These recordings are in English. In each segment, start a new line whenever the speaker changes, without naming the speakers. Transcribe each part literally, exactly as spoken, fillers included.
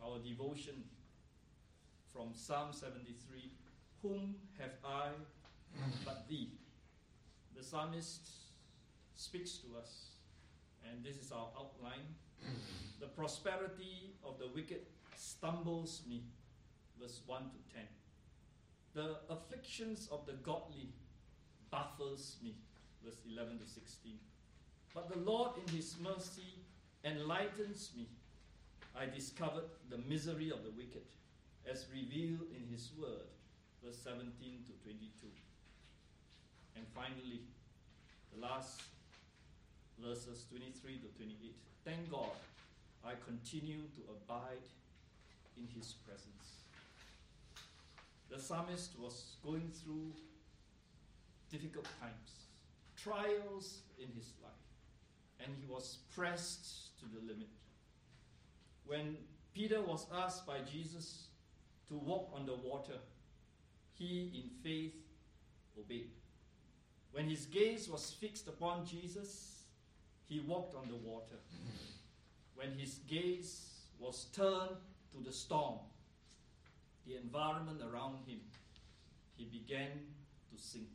our devotion from Psalm seventy-three, "Whom have I but thee?" The psalmist speaks to us, and this is our outline. "The prosperity of the wicked stumbles me," verse one to ten. "The afflictions of the godly baffles me," verse eleven to sixteen. "But the Lord in his mercy enlightens me. I discovered the misery of the wicked, as revealed in his word," verse seventeen to twenty-two. And finally, the last verses twenty-three to twenty-eight. "Thank God, I continue to abide in his presence." The psalmist was going through difficult times, trials in his life, and he was pressed to the limit. When Peter was asked by Jesus to walk on the water, he in faith obeyed. When his gaze was fixed upon Jesus, he walked on the water. When his gaze was turned to the storm, the environment around him, he began to sink.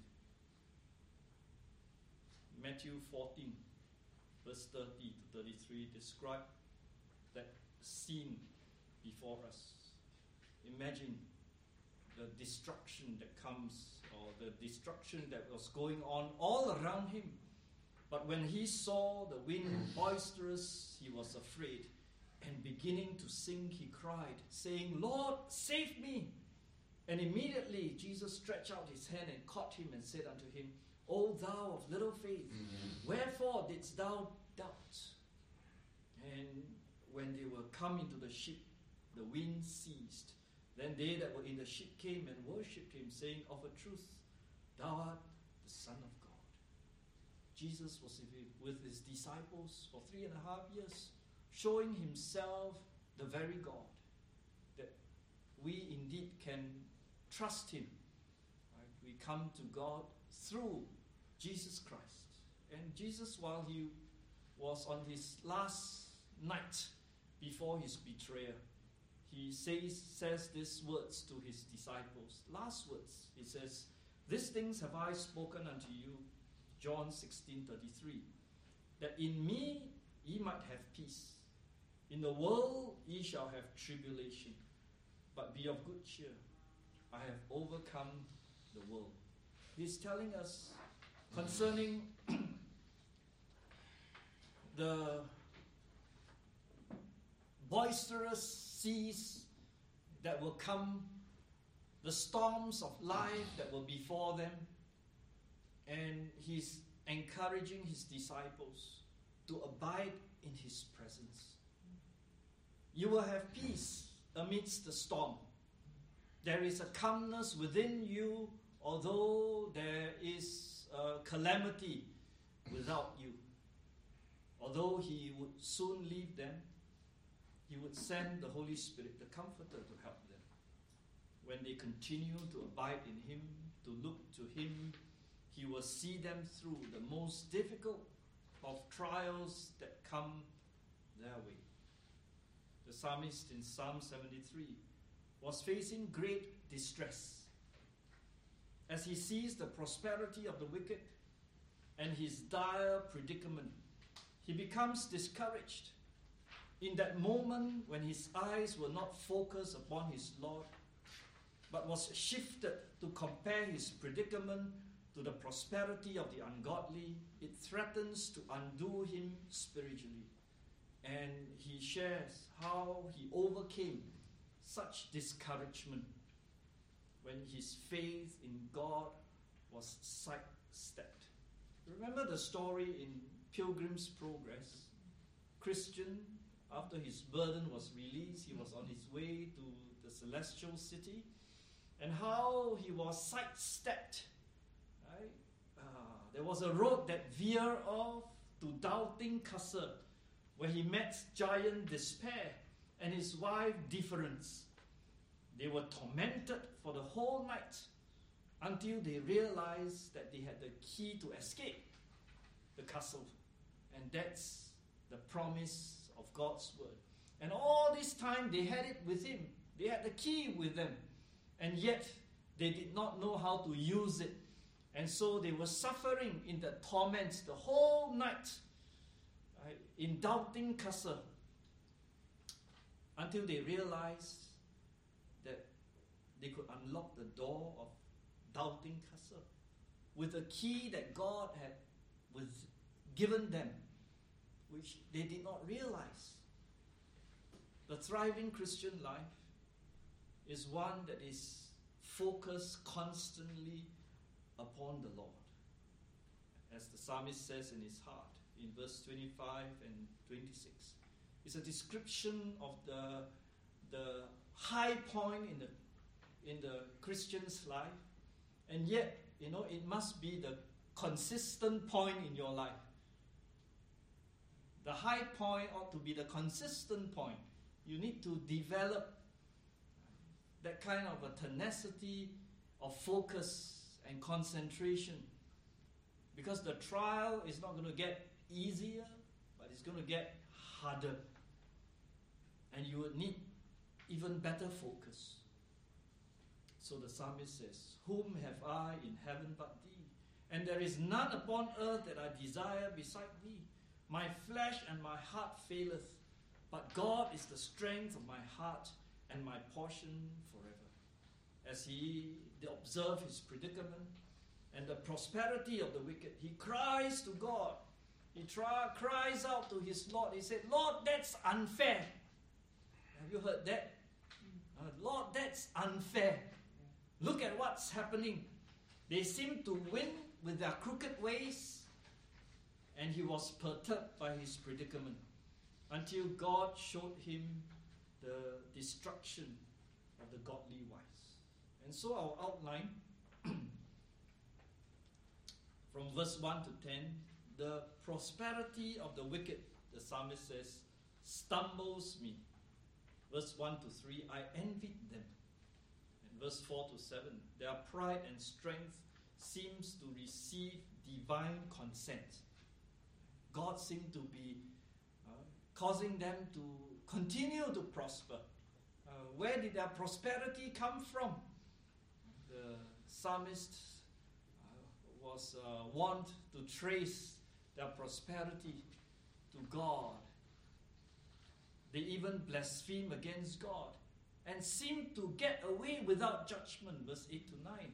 Matthew fourteen, verse thirty to thirty-three describe that scene before us. Imagine the destruction that comes, or the destruction that was going on all around him. But when he saw the wind boisterous, he was afraid, and beginning to sink, he cried, saying, "Lord, save me!" And immediately Jesus stretched out his hand and caught him and said unto him, "O thou of little faith, wherefore didst thou doubt?" And when they were come into the ship, the wind ceased. Then they that were in the ship came and worshipped him, saying, "Of a truth, thou art the Son of God." Jesus was with his disciples for three and a half years, showing himself the very God, that we indeed can trust him. Right? We come to God through Jesus Christ. And Jesus, while he was on his last night before his betrayal, he says, says these words to his disciples. Last words. He says, "These things have I spoken unto you," John sixteen thirty-three, "that in me ye might have peace. In the world ye shall have tribulation, but be of good cheer. I have overcome the world." He's telling us concerning the boisterous seas that will come, the storms of life that will befall them. And he's encouraging his disciples to abide in his presence. You will have peace amidst the storm. There is a calmness within you, although there is a calamity without you. Although he would soon leave them, he would send the Holy Spirit, the Comforter, to help them. When they continue to abide in him, to look to him, he will see them through the most difficult of trials that come their way. The psalmist in Psalm seventy-three was facing great distress as he sees the prosperity of the wicked and his dire predicament. He becomes discouraged. In that moment when his eyes were not focused upon his Lord, but was shifted to compare his predicament to the prosperity of the ungodly, it threatens to undo him spiritually. And he shares how he overcame such discouragement when his faith in God was sidestepped. Remember the story in Pilgrim's Progress? Christian, after his burden was released, he was on his way to the celestial city, and how he was sidestepped. Right? Uh, there was a road that veered off to Doubting Castle, where he met giant Despair and his wife Difference. They were tormented for the whole night until they realized that they had the key to escape the castle. And that's the promise of God's word. And all this time they had it with him. They had the key with them. And yet they did not know how to use it. And so they were suffering in the torments the whole night, right, in doubting Qasr, until they realized that they could unlock the door of doubting Qasr with a key that God had was given them, which they did not realize. The thriving Christian life is one that is focused constantly upon the Lord. As the psalmist says in his heart, in verse twenty-five and twenty-six. It's a description of the, the high point in the, in the Christian's life. And yet, you know, it must be the consistent point in your life. The high point ought to be the consistent point. You need to develop that kind of a tenacity of focus and concentration, because the trial is not going to get easier, but it's going to get harder, and you would need even better focus. So the psalmist says, "Whom have I in heaven but thee? And there is none upon earth that I desire beside thee. My flesh and my heart faileth, but God is the strength of my heart and my portion forever." As he observed his predicament and the prosperity of the wicked, he cries to God. He try, cries out to his Lord. He said, "Lord, that's unfair." Have you heard that? Uh, Lord, that's unfair. Look at what's happening. They seem to win with their crooked ways, and he was perturbed by his predicament until God showed him the destruction of the godly wise. And so our outline from verse one to ten, the prosperity of the wicked, the psalmist says, stumbles me. Verse one to three, I envied them. And verse four to seven, their pride and strength seems to receive divine consent. God seemed to be uh, causing them to continue to prosper. Uh, where did their prosperity come from? The psalmist uh, was uh, wont to trace their prosperity to God. They even blaspheme against God and seem to get away without judgment. Verse eight to nine.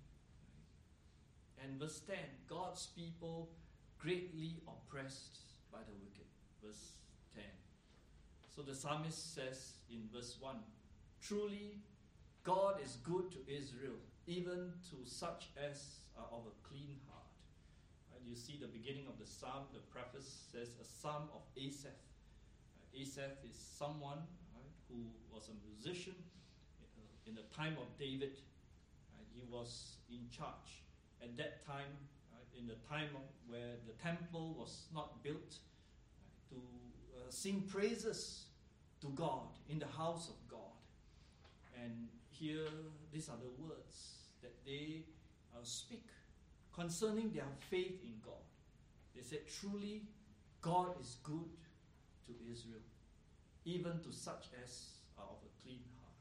And verse ten, God's people greatly oppressed by the wicked. Verse ten. So the psalmist says in verse one, truly God is good to Israel, even to such as are of a clean heart. And you see the beginning of the psalm, the preface says a psalm of Asaph. Uh, Asaph is someone right, who was a musician uh, in the time of David. Uh, he was in charge. At that time, uh, in the time of where the temple was not built, uh, to uh, sing praises to God in the house of God. And here, these are the words that they uh, speak concerning their faith in God. They said, truly, God is good to Israel, even to such as are of a clean heart.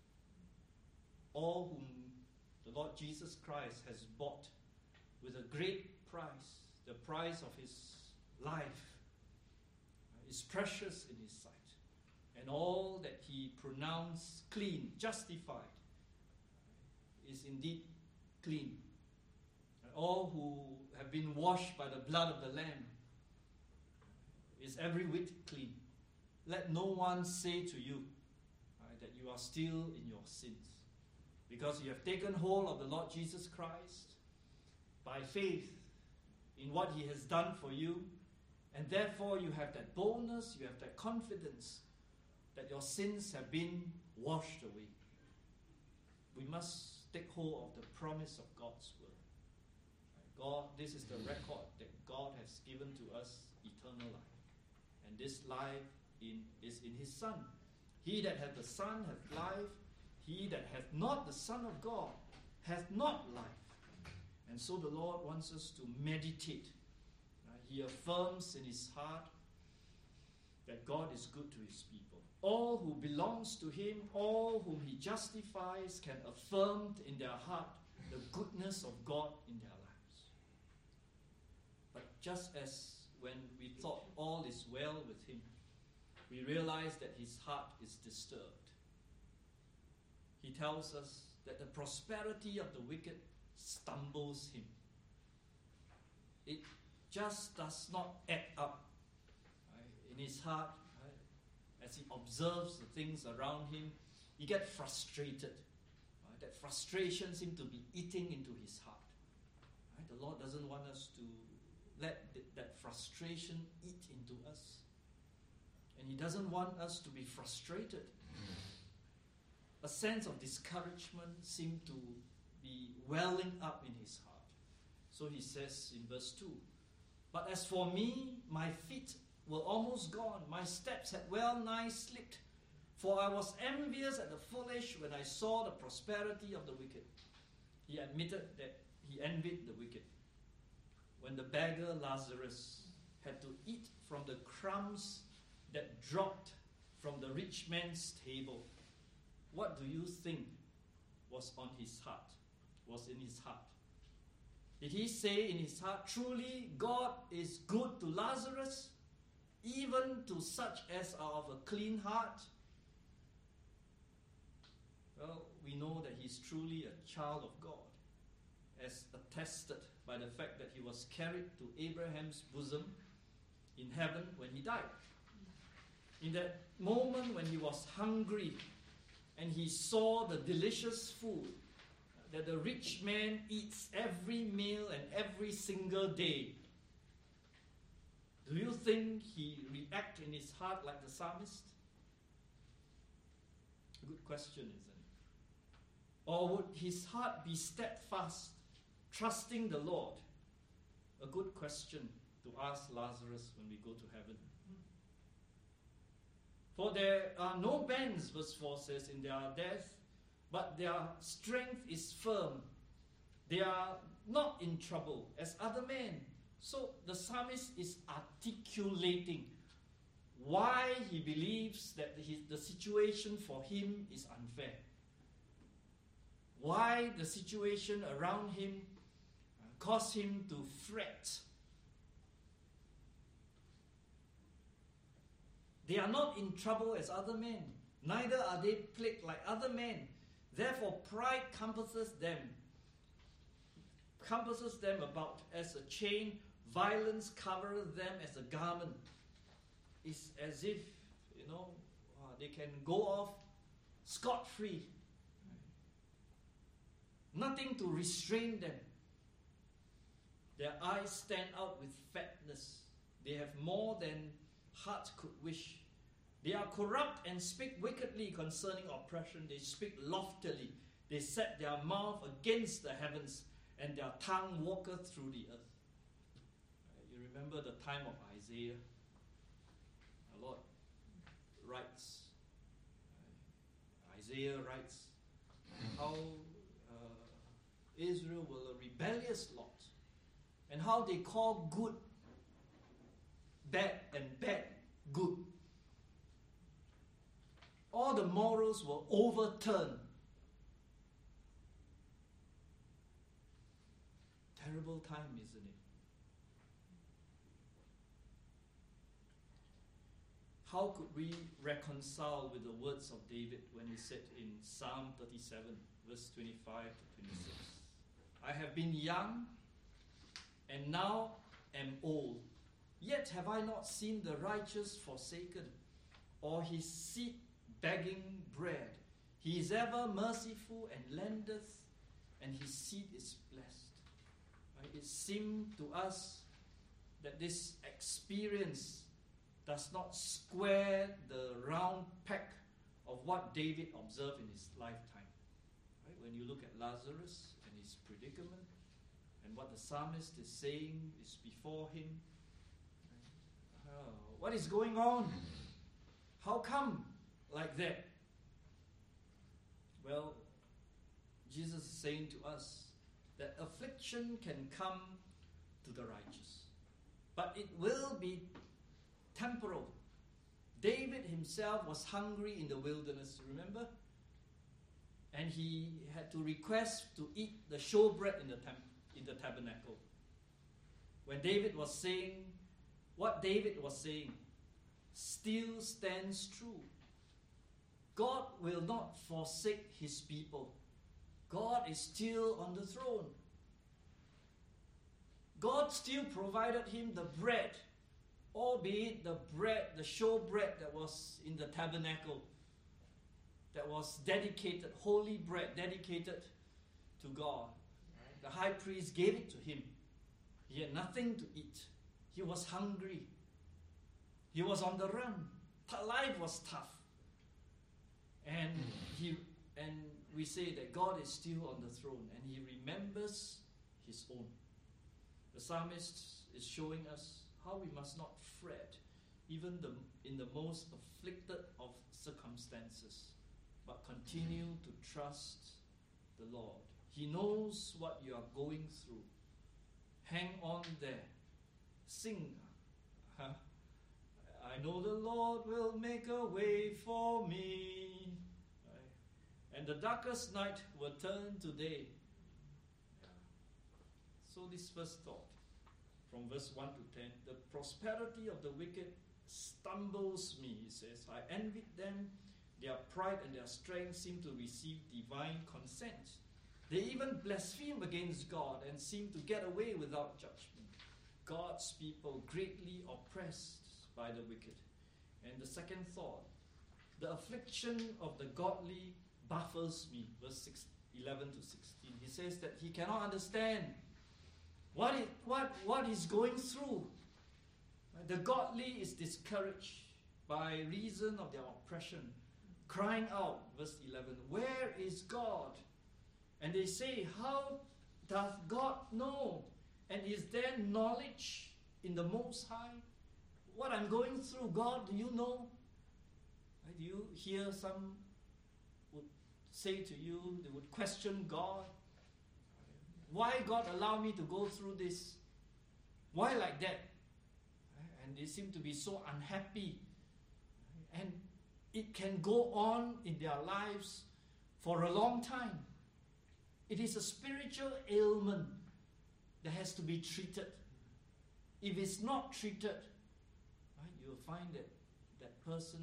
All whom the Lord Jesus Christ has bought with a great price, the price of his life, uh, is precious in his sight. And all that he pronounced clean, justified, is indeed clean. And all who have been washed by the blood of the Lamb is every whit clean. Let no one say to you uh, that you are still in your sins, because you have taken hold of the Lord Jesus Christ by faith in what he has done for you, and therefore you have that boldness, you have that confidence that your sins have been washed away. We must take hold of the promise of God's word. God, this is the record that God has given to us, eternal life. And this life in, is in his Son. He that hath the Son hath life. He that hath not the Son of God hath not life. And so the Lord wants us to meditate. Right? He affirms in his heart that God is good to his people. all who belongs to him, all whom he justifies, can affirm in their heart the goodness of God in their lives. But just as when we thought all is well with him, we realize that his heart is disturbed. He tells us that the prosperity of the wicked stumbles him. It just does not add up, right? In his heart. As he observes the things around him, he gets frustrated. Right? That frustration seems to be eating into his heart. Right? The Lord doesn't want us to let th- that frustration eat into us. And he doesn't want us to be frustrated. A sense of discouragement seems to be welling up in his heart. So he says in verse two, "But as for me, my feet were almost gone. My steps had well nigh slipped. For I was envious at the foolish when I saw the prosperity of the wicked." He admitted that he envied the wicked. When the beggar Lazarus had to eat from the crumbs that dropped from the rich man's table, what do you think was on his heart, was in his heart? Did he say in his heart, "Truly God is good to Lazarus, even to such as are of a clean heart"? Well, we know that he's truly a child of God, as attested by the fact that he was carried to Abraham's bosom in heaven when he died. In that moment when he was hungry and he saw the delicious food that the rich man eats every meal and every single day, do you think he reacted in his heart like the psalmist? A good question, isn't it? Or would his heart be steadfast, trusting the Lord? A good question to ask Lazarus when we go to heaven. For there are no bands, verse four says, in their death, but their strength is firm. They are not in trouble as other men. So the psalmist is articulating why he believes that his, the situation for him is unfair. Why the situation around him caused him to fret. They are not in trouble as other men, neither are they plagued like other men. Therefore pride compasses them, compasses them about as a chain. Violence covers them as a garment. It's as if, you know, uh, they can go off scot-free. Nothing to restrain them. Their eyes stand out with fatness. They have more than heart could wish. They are corrupt and speak wickedly concerning oppression. They speak loftily. They set their mouth against the heavens, and their tongue walketh through the earth. You remember the time of Isaiah? The Lord writes, Isaiah writes how uh, Israel were a rebellious lot, and how they call good bad and bad good. All the morals were overturned. Terrible time, isn't it? How could we reconcile with the words of David when he said in Psalm thirty-seven, verse twenty-five to twenty-six, "I have been young and now am old, yet have I not seen the righteous forsaken, or his seed begging bread. He is ever merciful and lendeth, and his seed is blessed." Right? It seemed to us that this experience does not square the round peg of what David observed in his lifetime. Right? When you look at Lazarus and his predicament, and what the psalmist is saying is before him, oh, what is going on? How come like that? Well, Jesus is saying to us that affliction can come to the righteous, but it will be temporal. David himself was hungry in the wilderness, remember? And he had to request to eat the showbread in the, temp- in the tabernacle. When David was saying, what David was saying still stands true. God will not forsake his people. God is still on the throne. God still provided him the bread, albeit the bread, the showbread that was in the tabernacle, that was dedicated, holy bread, dedicated to God. The high priest gave it to him. He had nothing to eat. He was hungry. He was on the run. Life was tough. And he and we say that God is still on the throne and he remembers his own. The psalmist is showing us how we must not fret, even the, in the most afflicted of circumstances, but continue to trust the Lord. He knows what you are going through. Hang on there. Sing. Huh? I know the Lord will make a way for me. Right? And the darkest night will turn to day. Yeah. So this first thought, from verse one to ten, the prosperity of the wicked stumbles me, he says. I envied them. Their pride and their strength seem to receive divine consent. They even blaspheme against God and seem to get away without judgment. God's people greatly oppressed by the wicked. And the second thought, the affliction of the godly baffles me. Verse six, eleven to sixteen. He says that he cannot understand what it, what, what he's going through. The godly is discouraged by reason of their oppression, crying out, verse eleven, where is God? And they say, how does God know? And is there knowledge in the Most High? What I'm going through, God, do you know? Do you hear some would say to you, they would question God. Why God allow me to go through this? Why like that? And they seem to be so unhappy. And it can go on in their lives for a long time. It is a spiritual ailment that has to be treated. If it's not treated, right, you'll find that that person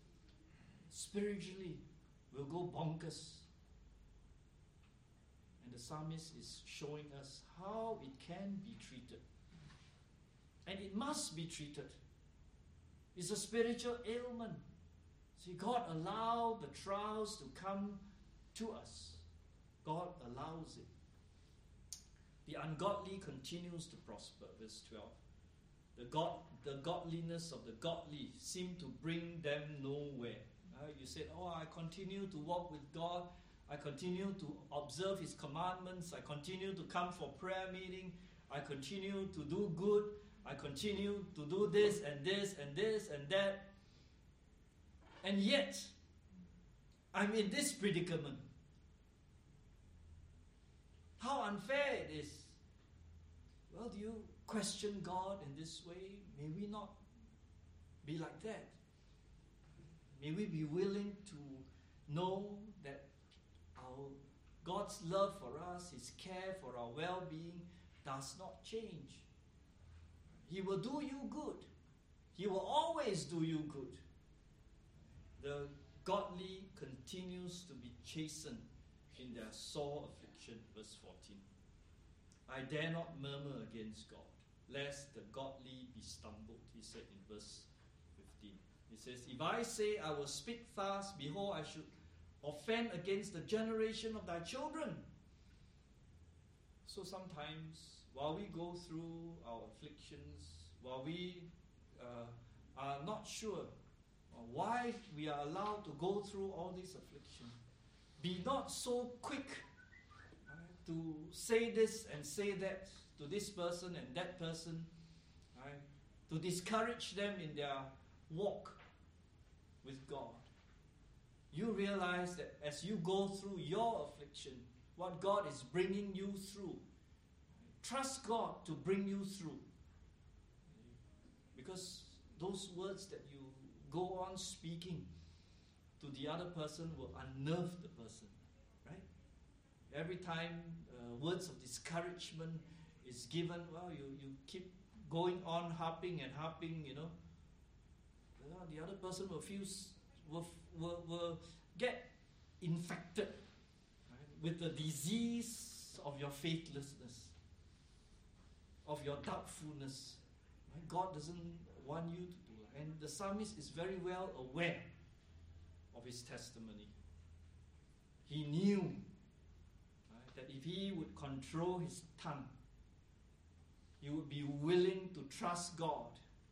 spiritually will go bonkers. And the psalmist is showing us how it can be treated. And it must be treated. It's a spiritual ailment. See, God allowed the trials to come to us. God allows it. The ungodly continues to prosper, verse twelve. The God, the godliness of the godly seem to bring them nowhere. Uh, you said, oh, I continue to walk with God. I continue to observe His commandments. I continue to come for prayer meeting. I continue to do good. I continue to do this and this and this and that. And yet, I'm in this predicament. How unfair it is. Well, do you question God in this way? May we not be like that. May we be willing to know that our God's love for us, His care for our well-being does not change. He will do you good. He will always do you good. The godly continues to be chastened in their sore affliction, verse fourteen. I dare not murmur against God, lest the godly be stumbled, he said in verse fifteen. He says, if I say I will speak fast, behold, I should offend against the generation of thy children. So sometimes, while we go through our afflictions, while we uh, are not sure why we are allowed to go through all these afflictions, be not so quick right, to say this and say that to this person and that person, right, to discourage them in their walk with God. You realize that as you go through your affliction, what God is bringing you through, trust God to bring you through. Because those words that you go on speaking to the other person will unnerve the person, right? Every time uh, words of discouragement is given, well, you, you keep going on harping and harping, you know, well, the other person will feel, will, will, will get infected, right, with the disease of your faithlessness, of your doubtfulness. Right? God doesn't want you to do that. And the psalmist is very well aware of his testimony. He knew, right, that if he would control his tongue, he would be willing to trust God.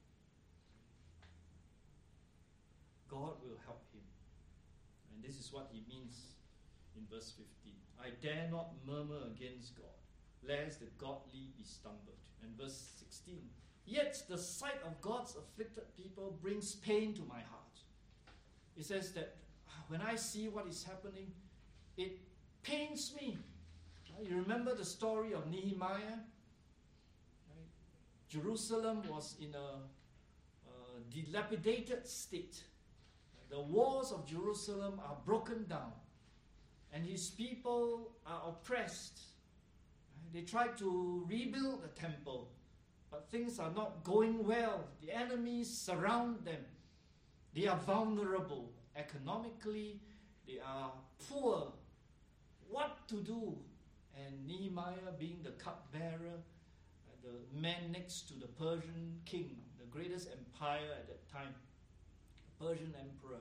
God will help him. And this is what he means in verse fifteen. I dare not murmur against God, lest the godly be stumbled. And verse sixteen. Yet the sight of God's afflicted people brings pain to my heart. It says that when I see what is happening, it pains me. You remember the story of Nehemiah? Right? Jerusalem was in a, a dilapidated state. The walls of Jerusalem are broken down, and his people are oppressed. They tried to rebuild the temple, but things are not going well. The enemies surround them. They are vulnerable economically. They are poor. What to do? And Nehemiah, being the cupbearer, the man next to the Persian king, the greatest empire at that time, the Persian emperor,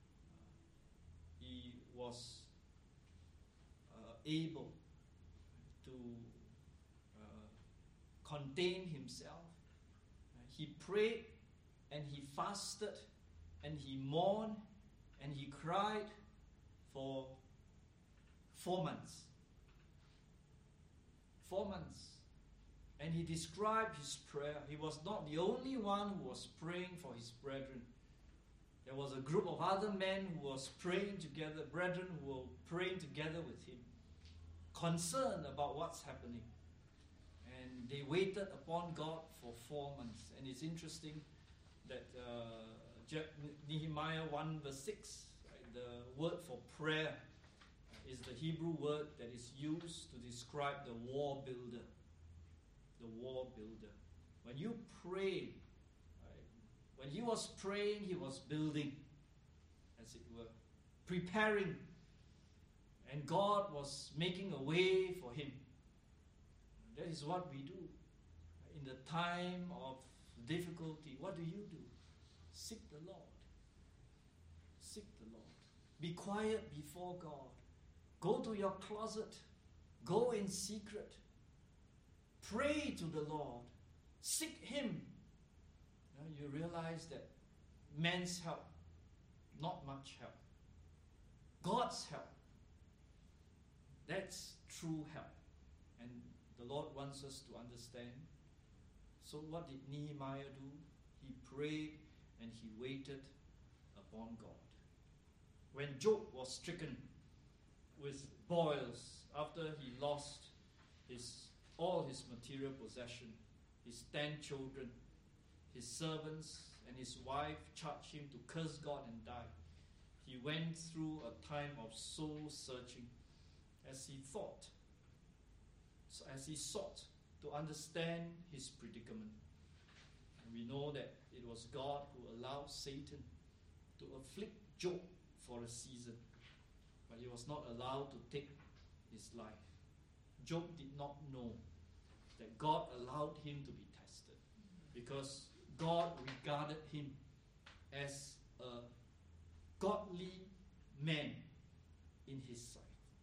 he was uh, able to uh, contain himself. He prayed and he fasted and he mourned and he cried for four months. Four months. And he described his prayer. He was not the only one who was praying for his brethren. There was a group of other men who was praying together, brethren who were praying together with him, concerned about what's happening. And they waited upon God for four months. And it's interesting that uh, Nehemiah one verse six, right, the word for prayer is the Hebrew word that is used to describe the war builder. The war builder. When you pray, right, when he was praying, he was building, as it were, preparing, and God was making a way for him. That is what we do. In the time of difficulty, what do you do? Seek the Lord. Seek the Lord. Be quiet before God. Go to your closet. Go in secret. Pray to the Lord. Seek Him. Now you realize that man's help, not much help. God's help, that's true help. And the Lord wants us to understand. So what did Nehemiah do? He prayed and he waited upon God. When Job was stricken with boils after he lost his all his material possession, his ten children, his servants, and his wife charged him to curse God and die. He went through a time of soul searching as he thought, so as he sought to understand his predicament. And we know that it was God who allowed Satan to afflict Job for a season, but he was not allowed to take his life. Job did not know that God allowed him to be tested because God regarded him as a godly man in his sight.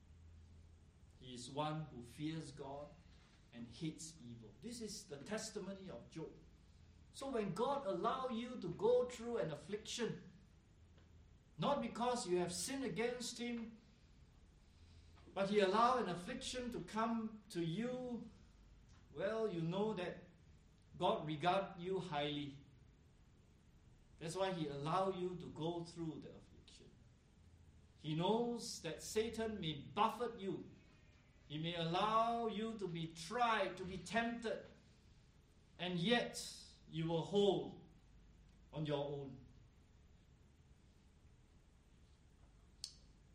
He is one who fears God and hates evil. This is the testimony of Job. So when God allows you to go through an affliction, not because you have sinned against Him, but He allowed an affliction to come to you, well, you know that God regards you highly. That's why He allowed you to go through the affliction. He knows that Satan may buffet you. He may allow you to be tried, to be tempted, and yet you will hold on your own.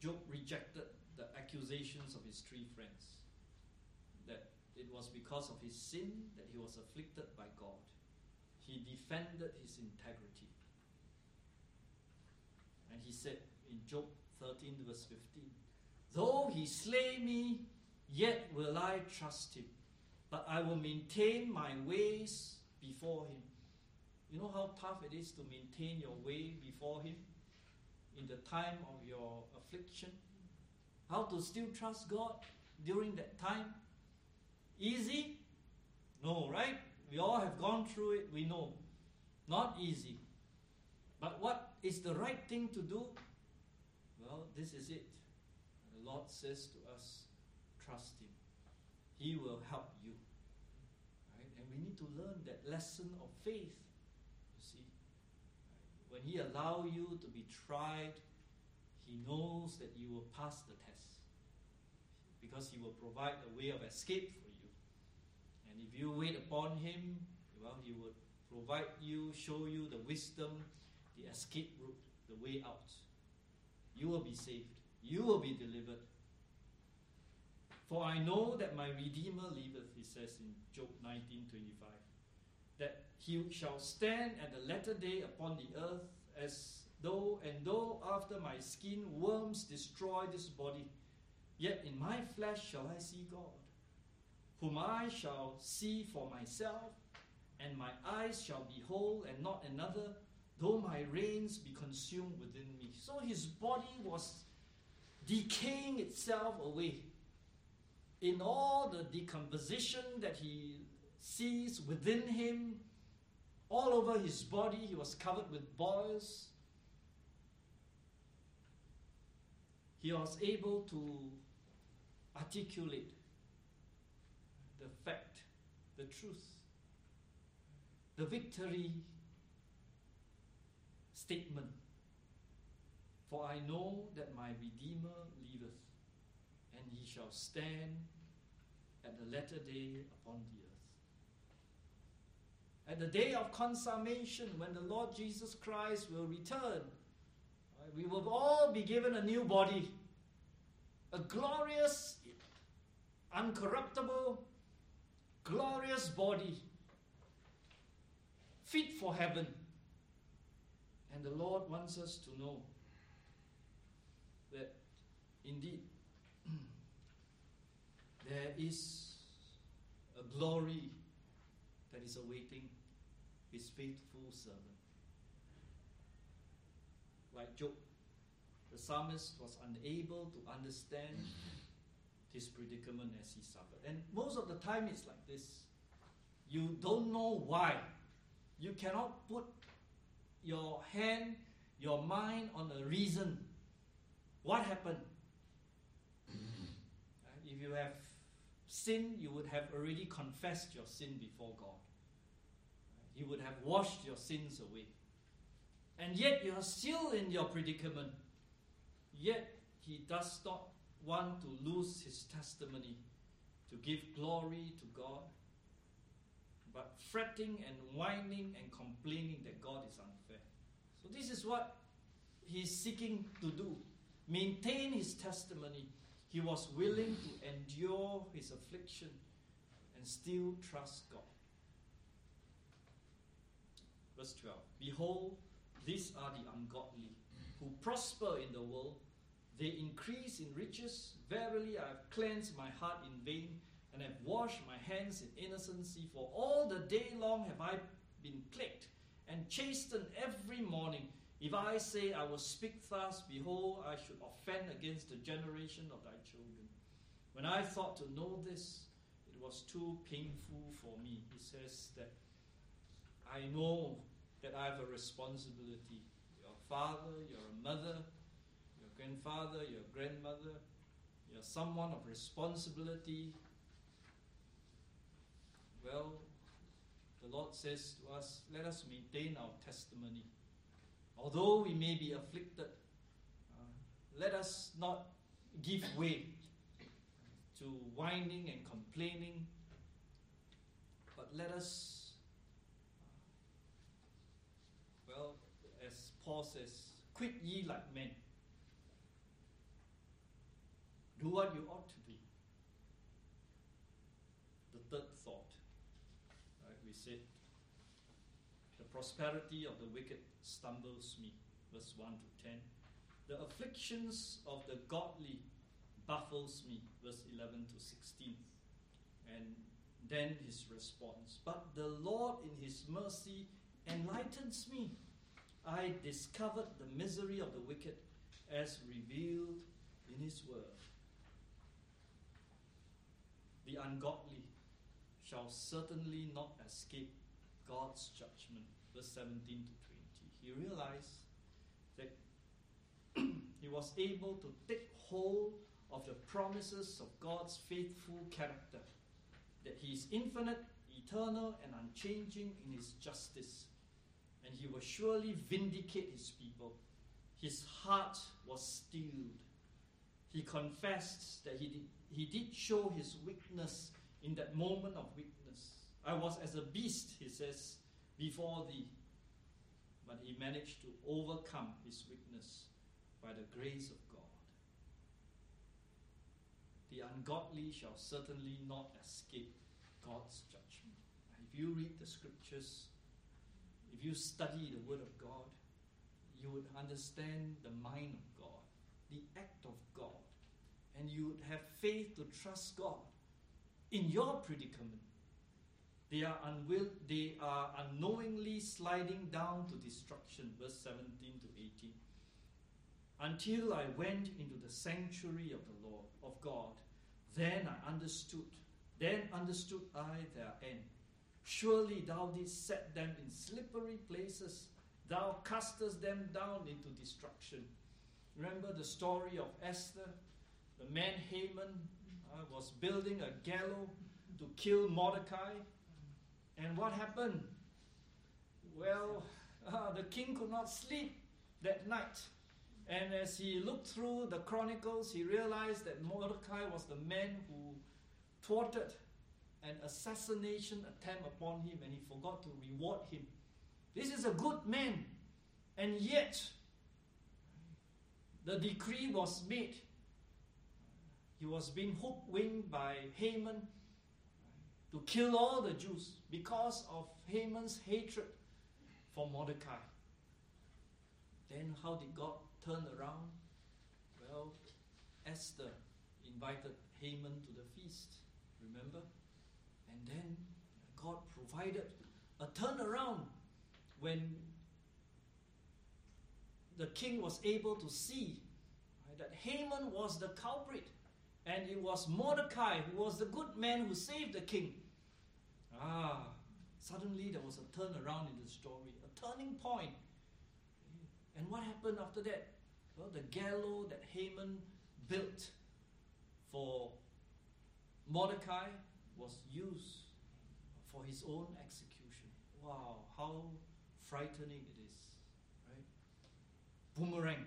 Job rejected the accusations of his three friends, that it was because of his sin that he was afflicted by God. He defended his integrity. And he said in Job thirteen verse fifteen, though he slay me, yet will I trust him, but I will maintain my ways before him. You know how tough it is to maintain your way before him in the time of your affliction? How to still trust God during that time? Easy? No, right? We all have gone through it, we know. Not easy. But what is the right thing to do? Well, this is it. The Lord says to us, trust him. He will help you. Right? And we need to learn that lesson of faith. You see, when he allows you to be tried, he knows that you will pass the test, because he will provide a way of escape for you. And if you wait upon him, well, he will provide you, show you the wisdom, the escape route, the way out. You will be saved. You will be delivered. For I know that my Redeemer liveth, he says in Job nineteen twenty-five, that he shall stand at the latter day upon the earth, as though and though after my skin worms destroy this body, yet in my flesh shall I see God, whom I shall see for myself, and my eyes shall behold, and not another, though my reins be consumed within me. So his body was decaying itself away. In all the decomposition that he sees within him, all over his body, he was covered with boils. He was able to articulate the fact, the truth, the victory statement. For I know that my Redeemer liveth, and he shall stand at the latter day upon the earth. At the day of consummation, when the Lord Jesus Christ will return, we will all be given a new body, a glorious, uncorruptible, glorious body, fit for heaven. And the Lord wants us to know that indeed there is a glory that is awaiting his faithful servant. Like Job, the psalmist was unable to understand his predicament as he suffered. And most of the time it's like this. You don't know why. You cannot put your hand, your mind on a reason. What happened? If you have sinned, you would have already confessed your sin before God. He would have washed your sins away. And yet you are still in your predicament. Yet he does not want to lose his testimony, to give glory to God, but fretting and whining and complaining that God is unfair. So this is what he's seeking to do. Maintain his testimony. He was willing to endure his affliction and still trust God. Verse twelve. Behold, these are the ungodly, who prosper in the world. They increase in riches. Verily, I have cleansed my heart in vain, and have washed my hands in innocency. For all the day long have I been plagued, and chastened every morning. If I say I will speak thus, behold, I should offend against the generation of thy children. When I thought to know this, it was too painful for me. He says that I know that I have a responsibility. You're a father, you're a mother, your grandfather, your grandmother, you're someone of responsibility. Well, the Lord says to us, let us maintain our testimony. Although we may be afflicted, uh, let us not give way to whining and complaining, but let us, uh, well, as Paul says, quit ye like men. Do what you ought to do. The third thought, right, we said, the prosperity of the wicked stumbles me, verse one to ten. The afflictions of the godly baffles me, verse eleven to sixteen. And then his response, but the Lord in his mercy enlightens me. I discovered the misery of the wicked as revealed in his word. The ungodly shall certainly not escape God's judgment. Verse seventeen to twenty. He realized that he was able to take hold of the promises of God's faithful character, that he is infinite, eternal, and unchanging in his justice, and he will surely vindicate his people. His heart was steeled. He confessed that he did, he did show his weakness in that moment of weakness. I was as a beast, he says, before thee. But he managed to overcome his weakness by the grace of God. The ungodly shall certainly not escape God's judgment. If you read the scriptures, if you study the word of God, you would understand the mind of God, the act of God, and you would have faith to trust God in your predicament. They are unwill, they are unknowingly sliding down to destruction, verse seventeen to eighteen. Until I went into the sanctuary of the Lord, of God, then I understood, then understood I their end. Surely thou didst set them in slippery places, thou castest them down into destruction. Remember the story of Esther? The man Haman uh, was building a gallows to kill Mordecai. And what happened? Well, uh, the king could not sleep that night. And as he looked through the chronicles, he realized that Mordecai was the man who thwarted an assassination attempt upon him, and he forgot to reward him. This is a good man, and yet the decree was made. He was being hoodwinked by Haman to kill all the Jews because of Haman's hatred for Mordecai. Then how did God turn around? Well, Esther invited Haman to the feast, remember? And then God provided a turnaround when the king was able to see, right, that Haman was the culprit, and it was Mordecai who was the good man who saved the king. Ah, suddenly there was a turnaround in the story, a turning point. And what happened after that? Well, the gallows that Haman built for Mordecai was used for his own execution. Wow, how frightening it is, right? Boomerang.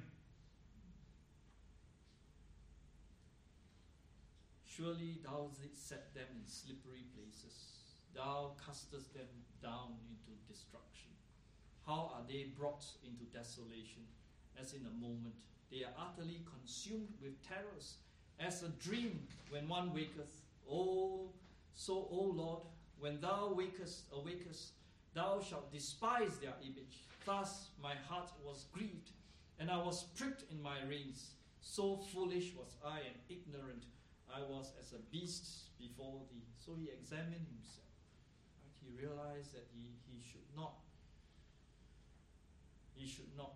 Surely thou didst set them in slippery places. Thou castest them down into destruction. How are they brought into desolation? As in a moment, they are utterly consumed with terrors, as a dream when one waketh. Oh, so, O Lord, when thou wakest, awakest, thou shalt despise their image. Thus my heart was grieved, and I was pricked in my reins. So foolish was I and ignorant. I was as a beast before thee. So he examined himself. Right? He realized that he, he should not, he should not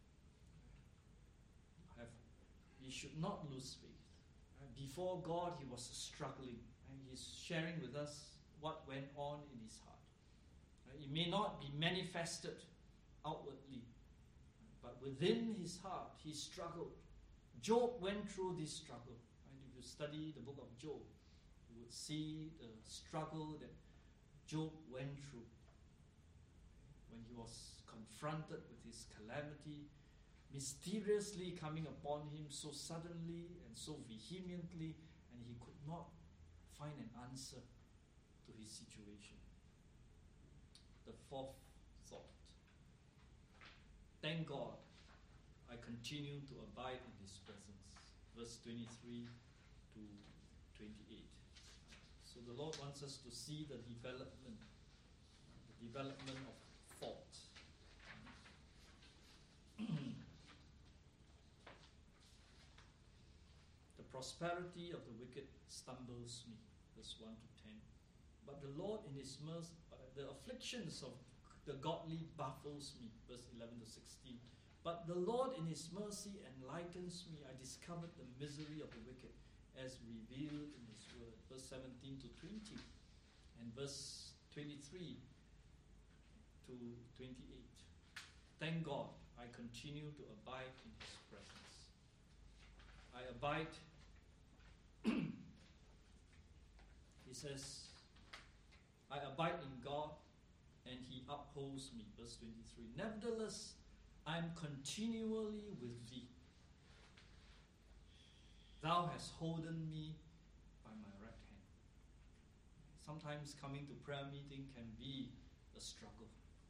have, he should not lose faith. Right? Before God, he was struggling. And he's sharing with us what went on in his heart. Right? It may not be manifested outwardly, but within his heart, he struggled. Job went through this struggle. If you study the book of Job, you would see the struggle that Job went through when he was confronted with his calamity, mysteriously coming upon him so suddenly and so vehemently, and he could not find an answer to his situation. The fourth thought. Thank God I continue to abide in his presence. Verse twenty-three to twenty-eight. So the Lord wants us to see the development, the development of thought. The prosperity of the wicked stumbles me, verse one to ten. But the Lord in His mercy, uh, the afflictions of the godly baffles me, verse eleven to sixteen. But the Lord in His mercy enlightens me. I discovered the misery of the wicked as revealed in His word, verse seventeen to twenty, and verse twenty-three to twenty-eight. Thank God I continue to abide in His presence. I abide, he says, I abide in God and He upholds me, verse twenty-three. Nevertheless, I am continually with Thee. Thou hast holden me by my right hand. Sometimes coming to prayer meeting can be a struggle.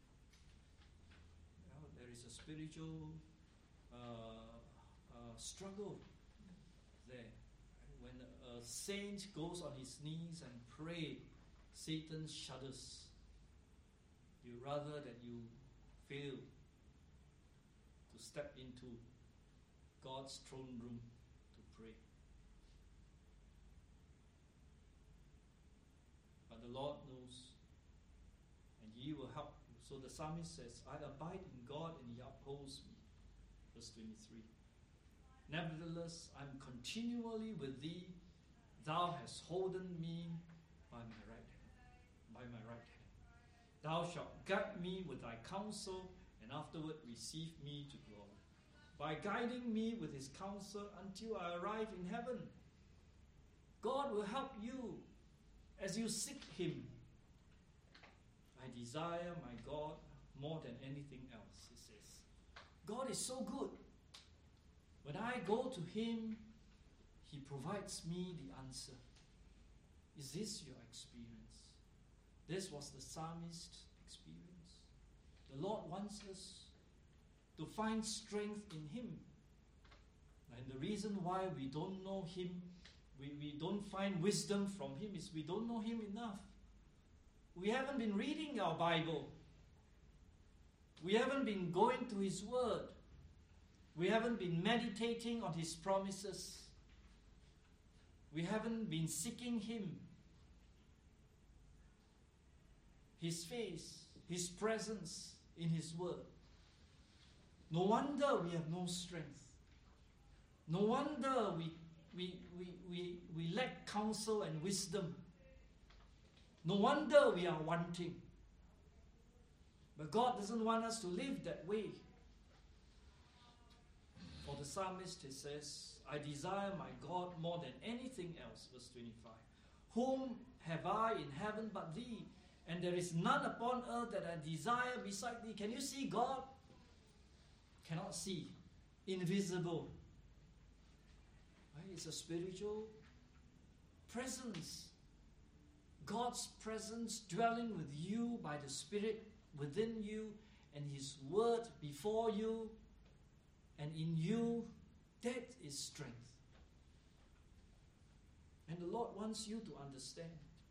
You know, there is a spiritual uh, uh, struggle there. When a saint goes on his knees and pray, Satan shudders. You rather that you fail to step into God's throne room to pray. But the Lord knows, and He will help you. So the psalmist says, I abide in God and He upholds me. Verse twenty-three. Nevertheless, I am continually with Thee. Thou hast holden me by my right hand. By my right hand. Thou shalt guide me with Thy counsel, and afterward receive me to glory, by guiding me with His counsel until I arrive in heaven. God will help you as you seek Him. I desire my God more than anything else, he says. God is so good. When I go to Him, He provides me the answer. Is this your experience? This was the psalmist's experience. The Lord wants us to find strength in Him. And the reason why we don't know Him, we, we don't find wisdom from Him, is we don't know Him enough. We haven't been reading our Bible. We haven't been going to His Word. We haven't been meditating on His promises. We haven't been seeking Him, His face, His presence in His Word. No wonder we have no strength. No wonder we, we, we, we, we lack counsel and wisdom. No wonder we are wanting. But God doesn't want us to live that way. For the psalmist, he says, I desire my God more than anything else, verse twenty-five. Whom have I in heaven but Thee? And there is none upon earth that I desire beside Thee. Can you see God? Cannot see. Invisible. Right? It's a spiritual presence. God's presence dwelling with you by the Spirit within you, and His Word before you and in you. That is strength. And the Lord wants you to understand.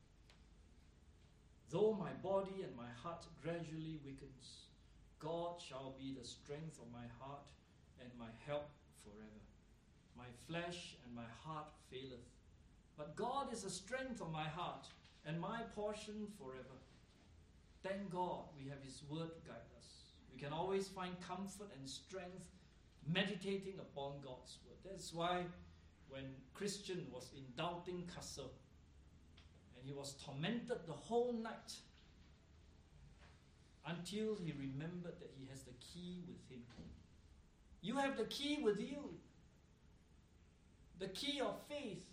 Though my body and my heart gradually weakens, God shall be the strength of my heart and my help forever. My flesh and my heart faileth, but God is the strength of my heart and my portion forever. Thank God we have His Word to guide us. We can always find comfort and strength meditating upon God's Word. That's why when Christian was in Doubting Castle and he was tormented the whole night until he remembered that he has the key with him. You have the key with you. The key of faith.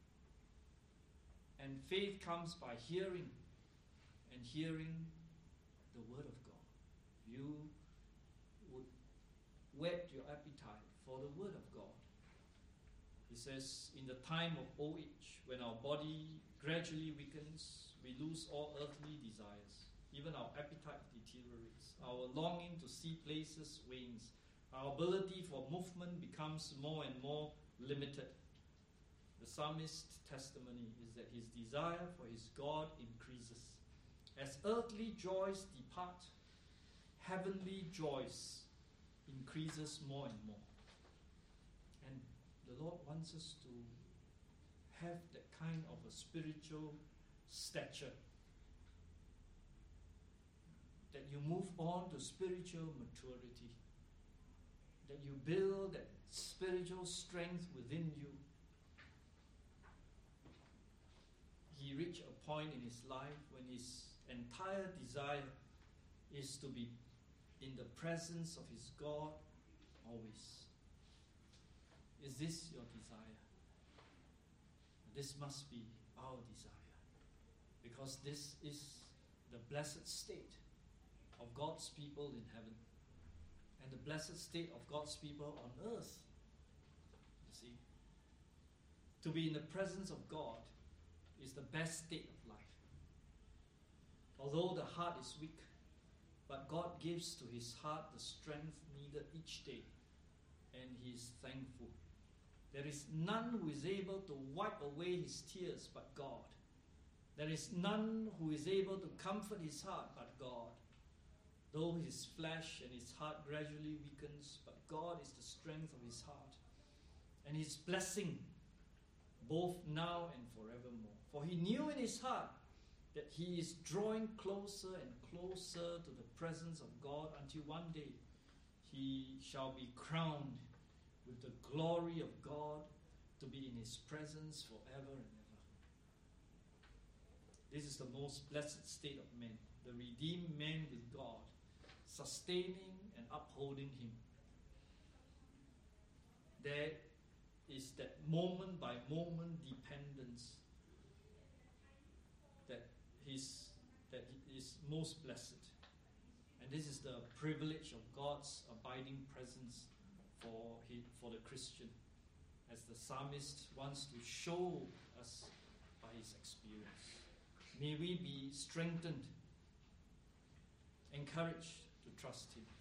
And faith comes by hearing, and hearing the Word of God. You would whet your appetite for the Word of God. He says, in the time of old age, when our body gradually weakens, we lose all earthly desires. Even our appetite deteriorates. Our longing to see places wanes. Our ability for movement becomes more and more limited. The psalmist's testimony is that his desire for his God increases. As earthly joys depart, heavenly joys increases more and more. And the Lord wants us to have that kind of a spiritual stature, that you move on to spiritual maturity, that you build that spiritual strength within you. He reached a point in his life when his entire desire is to be in the presence of his God always. Is this your desire? This must be our desire, because this is the blessed state of God's people in heaven and the blessed state of God's people on earth. You see, to be in the presence of God is the best state of life. Although the heart is weak, but God gives to his heart the strength needed each day, and he is thankful. There is none who is able to wipe away his tears but God. There is none who is able to comfort his heart but God. Though his flesh and his heart gradually weakens, but God is the strength of his heart and his blessing both now and forevermore. For he knew in his heart that he is drawing closer and closer to the presence of God until one day he shall be crowned with the glory of God to be in his presence forever and ever. This is the most blessed state of man, the redeemed man with God, sustaining and upholding him. There is that moment by moment dependence that is that is most blessed. And this is the privilege of God's abiding presence for he, for the Christian, as the psalmist wants to show us by his experience. May we be strengthened, encouraged to trust him.